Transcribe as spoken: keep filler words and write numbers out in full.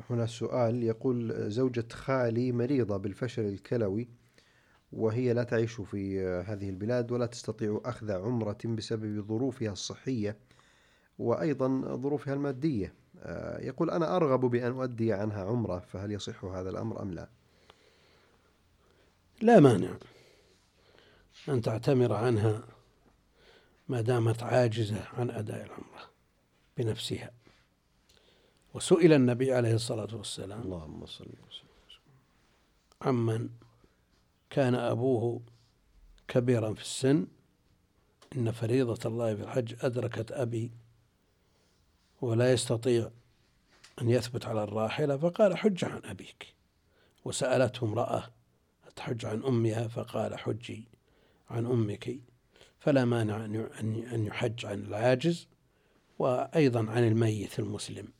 هنا سؤال يقول: زوجة خالي مريضة بالفشل الكلوي، وهي لا تعيش في هذه البلاد ولا تستطيع أخذ عمرة بسبب ظروفها الصحية وأيضا ظروفها المادية. يقول: أنا أرغب بأن أؤدي عنها عمرة، فهل يصح هذا الأمر أم لا؟ لا مانع أن تعتمر عنها ما دامت عاجزة عن أداء العمرة بنفسها. وسئل النبي عليه الصلاة والسلام اللهم صل وسلم عمن كان أبوه كبيرا في السن: إن فريضة الله في الحج أدركت أبي ولا يستطيع أن يثبت على الراحلة، فقال: حج عن أبيك. وسألته امرأة: أتحج عن أمها؟ فقال: حجي عن أمك. فلا مانع أن يحج عن العاجز وأيضا عن الميت المسلم.